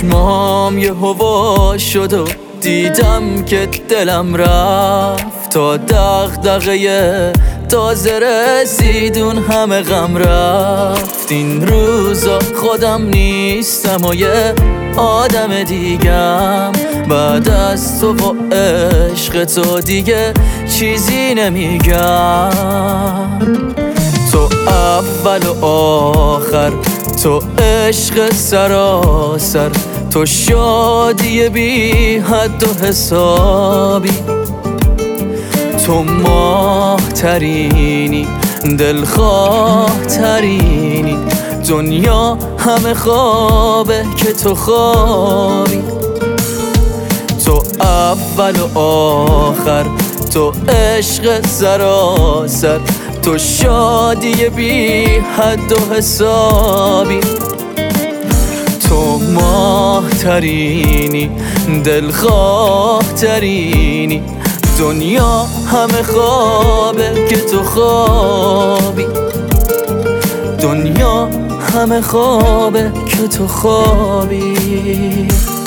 چشمام یه هوا شد و دیدم که دلم رفت تا دغدغه تازه رسید اون همه غم رفت. این روزا خودم نیستم و یه آدم دیگم، بعد از تو و عشق تو دیگه چیزی نمیگم. تو اول و آخر، تو عشق سراسر، تو شادی بی حد و حسابی، تو ماه ترینی، دلخواه ترینی، دنیا همه خوابه که تو خوابی. تو اول و آخر، تو عشق سراسر، تو شادی بی حد و حسابی، تو ماه ترینی، دلخواه ترینی، دنیا همه خوابه که تو خوابی، دنیا همه خوابه که تو خوابی.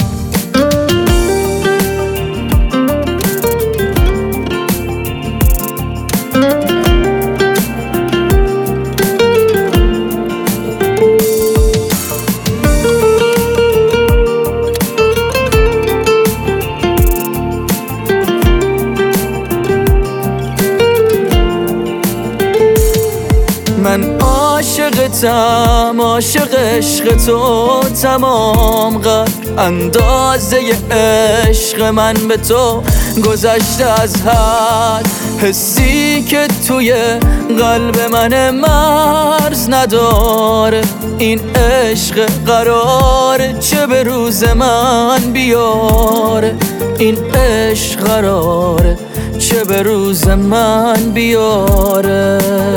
من عاشقتم، عاشق عشق تو تمام قدر، اندازه عشق من به تو گذشته از حد. حسی که توی قلب من مرز نداره، این عشق قراره چه به روز من بیاره، این عشق قراره چه به روز من بیاره.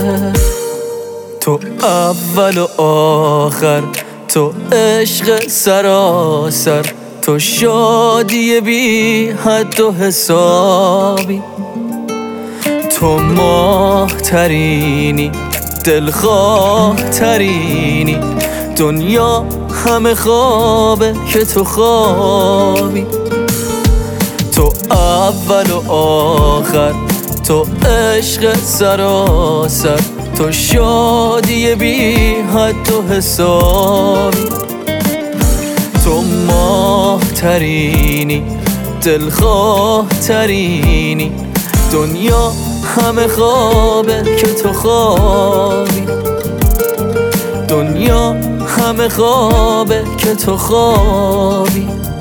تو اول و آخر، تو عشق سراسر، تو شادی بی حد و حسابی، تو ماه ترینی، دلخواه ترینی، دنیا همه خوابه که تو خوابی. تو اول و آخر، تو عشق سراسر، تو شادی بی حد و حسابی، تو ماه ترینی، دلخواه ترینی، دنیا همه خوابه که تو خوابی، دنیا همه خوابه که تو خوابی.